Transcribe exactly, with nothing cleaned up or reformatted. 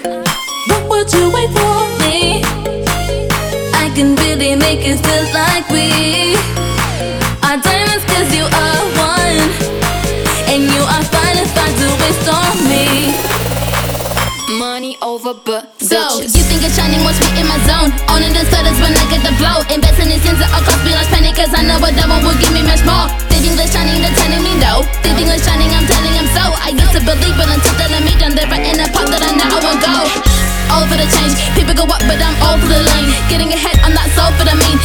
What would you wait for me? I can really make it feel like we are diamonds, cause you are one, and you are fine if I do waste on me. Money over but So, bitches. you think it's shining, watch me in my zone. Owning the stutters when I get the flow. Investing in things that all cost me large penny, cause I know a double will give me much more. They think they're shining, they're telling me no. They think they're shining, I'm telling them so. I used to believe, but until they let me down, they're right in the part that I know I won't go. All for the change, people go up, but I'm all for the lane. Getting ahead, I'm not so for the mean.